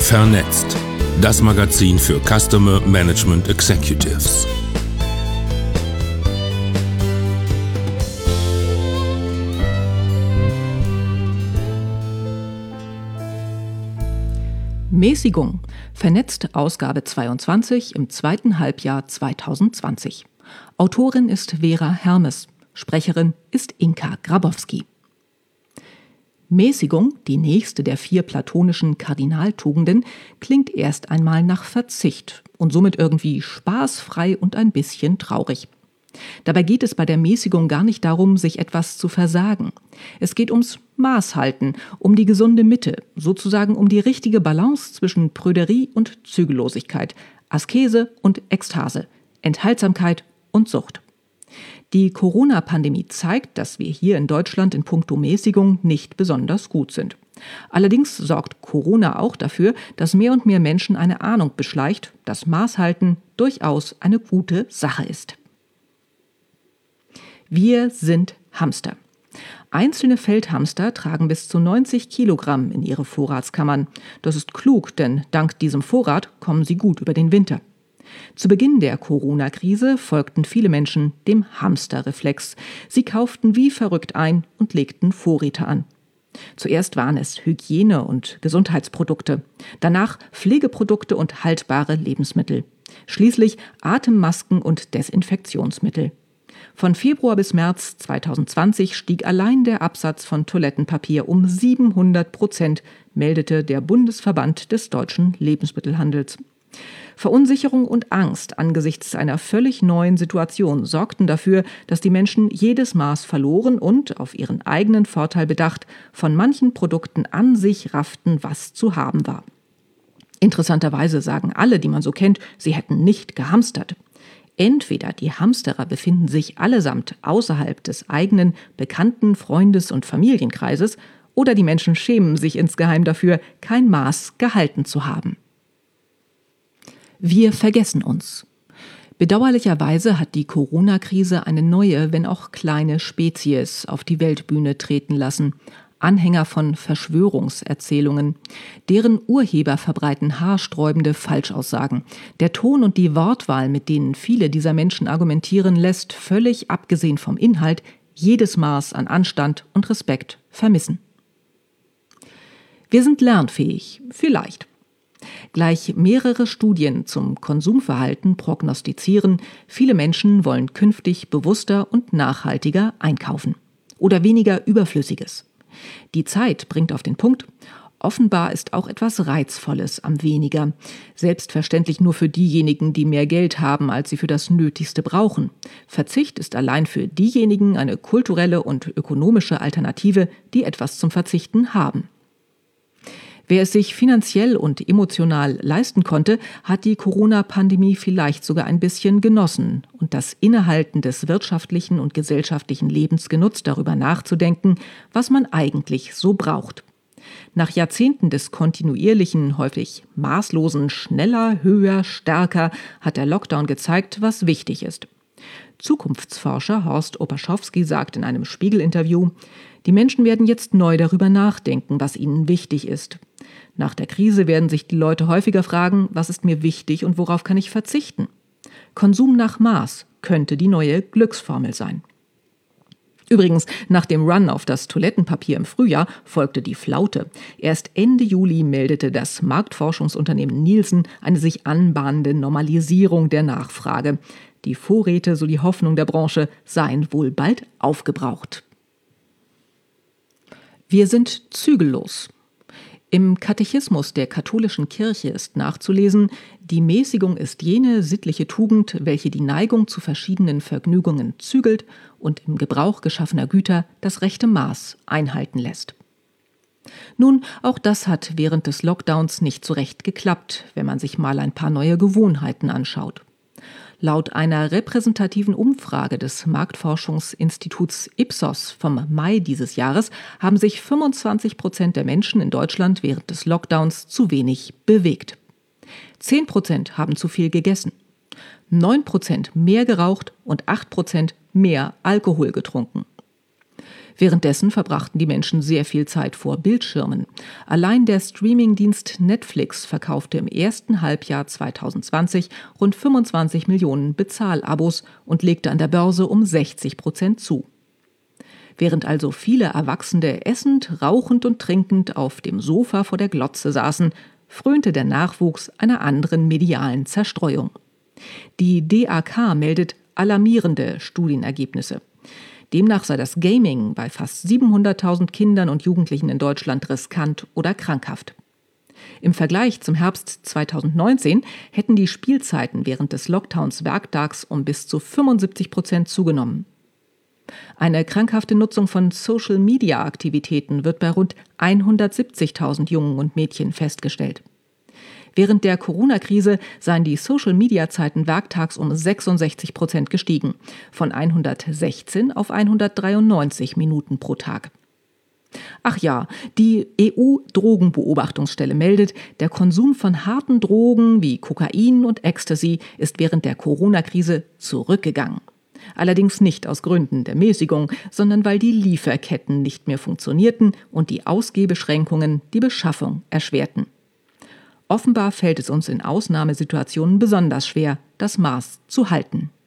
Vernetzt. Das Magazin für Customer Management Executives. Mäßigung. Vernetzt Ausgabe 22 im zweiten Halbjahr 2020. Autorin ist Vera Hermes. Sprecherin ist Inka Grabowski. Mäßigung, die nächste der 4 platonischen Kardinaltugenden, klingt erst einmal nach Verzicht und somit irgendwie spaßfrei und ein bisschen traurig. Dabei geht es bei der Mäßigung gar nicht darum, sich etwas zu versagen. Es geht ums Maßhalten, um die gesunde Mitte, sozusagen um die richtige Balance zwischen Prüderie und Zügellosigkeit, Askese und Ekstase, Enthaltsamkeit und Sucht. Die Corona-Pandemie zeigt, dass wir hier in Deutschland in puncto Mäßigung nicht besonders gut sind. Allerdings sorgt Corona auch dafür, dass mehr und mehr Menschen eine Ahnung beschleicht, dass Maßhalten durchaus eine gute Sache ist. Wir sind Hamster. Einzelne Feldhamster tragen bis zu 90 Kilogramm in ihre Vorratskammern. Das ist klug, denn dank diesem Vorrat kommen sie gut über den Winter. Zu Beginn der Corona-Krise folgten viele Menschen dem Hamsterreflex. Sie kauften wie verrückt ein und legten Vorräte an. Zuerst waren es Hygiene- und Gesundheitsprodukte, danach Pflegeprodukte und haltbare Lebensmittel, schließlich Atemmasken und Desinfektionsmittel. Von Februar bis März 2020 stieg allein der Absatz von Toilettenpapier um 700%, meldete der Bundesverband des deutschen Lebensmittelhandels. Verunsicherung und Angst angesichts einer völlig neuen Situation sorgten dafür, dass die Menschen jedes Maß verloren und, auf ihren eigenen Vorteil bedacht, von manchen Produkten an sich rafften, was zu haben war. Interessanterweise sagen alle, die man so kennt, sie hätten nicht gehamstert. Entweder die Hamsterer befinden sich allesamt außerhalb des eigenen Bekannten-, Freundes- und Familienkreises, oder die Menschen schämen sich insgeheim dafür, kein Maß gehalten zu haben. Wir vergessen uns. Bedauerlicherweise hat die Corona-Krise eine neue, wenn auch kleine Spezies auf die Weltbühne treten lassen. Anhänger von Verschwörungserzählungen. Deren Urheber verbreiten haarsträubende Falschaussagen. Der Ton und die Wortwahl, mit denen viele dieser Menschen argumentieren, lässt, völlig abgesehen vom Inhalt, jedes Maß an Anstand und Respekt vermissen. Wir sind lernfähig, vielleicht. Gleich mehrere Studien zum Konsumverhalten prognostizieren, viele Menschen wollen künftig bewusster und nachhaltiger einkaufen. Oder weniger Überflüssiges. Die Zeit bringt auf den Punkt, offenbar ist auch etwas Reizvolles am Weniger. Selbstverständlich nur für diejenigen, die mehr Geld haben, als sie für das Nötigste brauchen. Verzicht ist allein für diejenigen eine kulturelle und ökonomische Alternative, die etwas zum Verzichten haben. Wer es sich finanziell und emotional leisten konnte, hat die Corona-Pandemie vielleicht sogar ein bisschen genossen und das Innehalten des wirtschaftlichen und gesellschaftlichen Lebens genutzt, darüber nachzudenken, was man eigentlich so braucht. Nach Jahrzehnten des kontinuierlichen, häufig maßlosen schneller, höher, stärker hat der Lockdown gezeigt, was wichtig ist. Zukunftsforscher Horst Opaschowski sagt in einem Spiegel-Interview, die Menschen werden jetzt neu darüber nachdenken, was ihnen wichtig ist. Nach der Krise werden sich die Leute häufiger fragen, was ist mir wichtig und worauf kann ich verzichten? Konsum nach Maß könnte die neue Glücksformel sein. Übrigens, nach dem Run auf das Toilettenpapier im Frühjahr folgte die Flaute. Erst Ende Juli meldete das Marktforschungsunternehmen Nielsen eine sich anbahnende Normalisierung der Nachfrage. Die Vorräte, so die Hoffnung der Branche, seien wohl bald aufgebraucht. Wir sind zügellos. Im Katechismus der katholischen Kirche ist nachzulesen, die Mäßigung ist jene sittliche Tugend, welche die Neigung zu verschiedenen Vergnügungen zügelt und im Gebrauch geschaffener Güter das rechte Maß einhalten lässt. Nun, auch das hat während des Lockdowns nicht so recht geklappt, wenn man sich mal ein paar neue Gewohnheiten anschaut. Laut einer repräsentativen Umfrage des Marktforschungsinstituts Ipsos vom Mai dieses Jahres haben sich 25% der Menschen in Deutschland während des Lockdowns zu wenig bewegt. 10% haben zu viel gegessen, 9% mehr geraucht und 8% mehr Alkohol getrunken. Währenddessen verbrachten die Menschen sehr viel Zeit vor Bildschirmen. Allein der Streamingdienst Netflix verkaufte im ersten Halbjahr 2020 rund 25 Millionen Bezahlabos und legte an der Börse um 60% zu. Während also viele Erwachsene essend, rauchend und trinkend auf dem Sofa vor der Glotze saßen, frönte der Nachwuchs einer anderen medialen Zerstreuung. Die DAK meldet alarmierende Studienergebnisse. Demnach sei das Gaming bei fast 700.000 Kindern und Jugendlichen in Deutschland riskant oder krankhaft. Im Vergleich zum Herbst 2019 hätten die Spielzeiten während des Lockdowns werktags um bis zu 75% zugenommen. Eine krankhafte Nutzung von Social-Media-Aktivitäten wird bei rund 170.000 Jungen und Mädchen festgestellt. Während der Corona-Krise seien die Social-Media-Zeiten werktags um 66% gestiegen, von 116 auf 193 Minuten pro Tag. Ach ja, die EU-Drogenbeobachtungsstelle meldet, der Konsum von harten Drogen wie Kokain und Ecstasy ist während der Corona-Krise zurückgegangen. Allerdings nicht aus Gründen der Mäßigung, sondern weil die Lieferketten nicht mehr funktionierten und die Ausgehbeschränkungen die Beschaffung erschwerten. Offenbar fällt es uns in Ausnahmesituationen besonders schwer, das Maß zu halten.